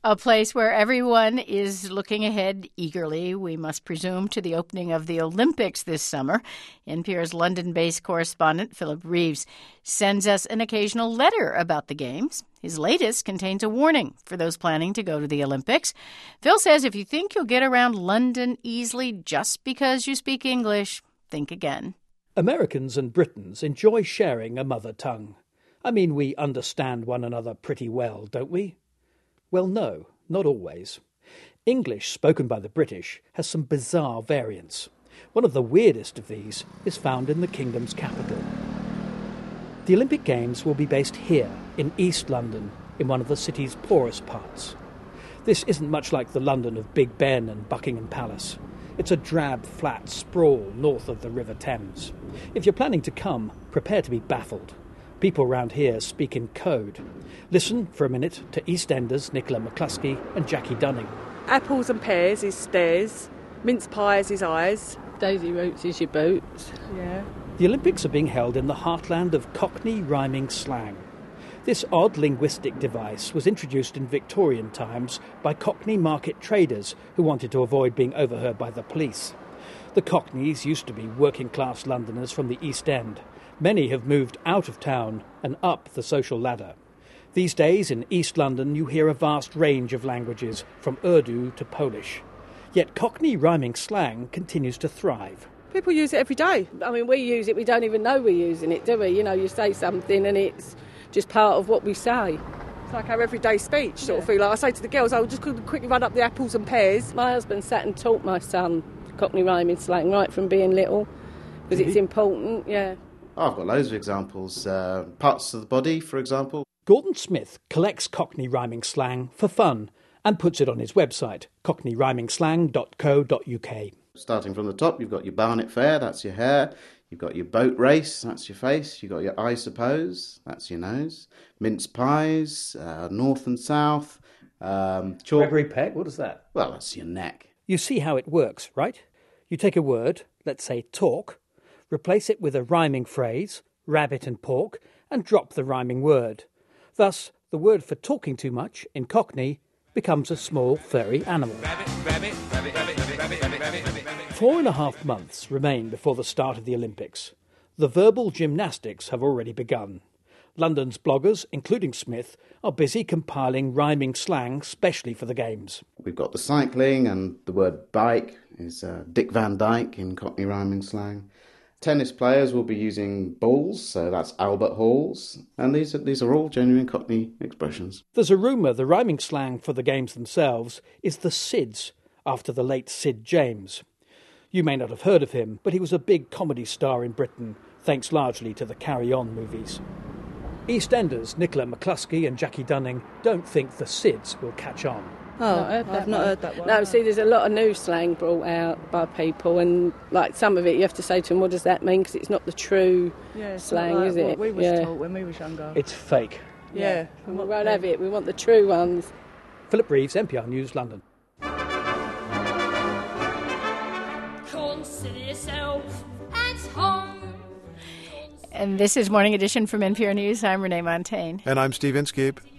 A place where everyone is looking ahead eagerly, we must presume, to the opening of the Olympics this summer. NPR's London-based correspondent, Philip Reeves, sends us an occasional letter about the Games. His latest contains a warning for those planning to go to the Olympics. Phil says if you think you'll get around London easily just because you speak English, think again. Americans and Britons enjoy sharing a mother tongue. I mean, we understand one another pretty well, don't we? Well, no, not always. English spoken by the British has some bizarre variants. One of the weirdest of these is found in the kingdom's capital. The Olympic Games will be based here, in East London, in one of the city's poorest parts. This isn't much like the London of Big Ben and Buckingham Palace. It's a drab, flat sprawl north of the River Thames. If you're planning to come, prepare to be baffled. People round here speak in code. Listen for a minute to EastEnders Nicola McCluskey and Jackie Dunning. Apples and pears is stairs, mince pies is eyes. Daisy roots is your boots. Yeah. The Olympics are being held in the heartland of Cockney rhyming slang. This odd linguistic device was introduced in Victorian times by Cockney market traders who wanted to avoid being overheard by the police. The Cockneys used to be working-class Londoners from the East End. Many have moved out of town and up the social ladder. These days in East London you hear a vast range of languages, from Urdu to Polish. Yet Cockney rhyming slang continues to thrive. People use it every day. I mean, we use it, we don't even know we're using it, do we? You know, you say something and it's just part of what we say. It's like our everyday speech, sort of feel like. I say to the girls, I'll just quickly run up the apples and pears. My husband sat and taught my son Cockney rhyming slang right from being little, because it's important, yeah. I've got loads of examples. Parts of the body, for example. Gordon Smith collects Cockney rhyming slang for fun and puts it on his website, cockneyrhymingslang.co.uk. Starting from the top, you've got your barnet fair, that's your hair. You've got your boat race, that's your face. You've got your I suppose, that's your nose. Mince pies, north and south. Gregory Peck, what is that? Well, that's your neck. You see how it works, right? You take a word, let's say talk, replace it with a rhyming phrase, rabbit and pork, and drop the rhyming word. Thus, the word for talking too much, in Cockney, becomes a small furry animal. 4.5 months remain before the start of the Olympics. The verbal gymnastics have already begun. London's bloggers, including Smith, are busy compiling rhyming slang specially for the Games. We've got the cycling, and the word bike is Dick Van Dyke in Cockney rhyming slang. Tennis players will be using balls, so that's Albert Halls, and these are all genuine Cockney expressions. There's a rumour the rhyming slang for the Games themselves is the Sids, after the late Sid James. You may not have heard of him, but he was a big comedy star in Britain, thanks largely to the Carry On movies. EastEnders Nicola McCluskey and Jackie Dunning don't think the Sids will catch on. Oh, I've not heard that one. No, see, there's a lot of new slang brought out by people, and like some of it you have to say to them, what does that mean? Because it's not the true slang, like is it? What we was taught when we was younger. It's fake. Yeah. We won't have it. We want the true ones. Philip Reeves, NPR News, London. Consider yourself at home. And this is Morning Edition from NPR News. I'm Renee Montagne. And I'm Steve Inskeep.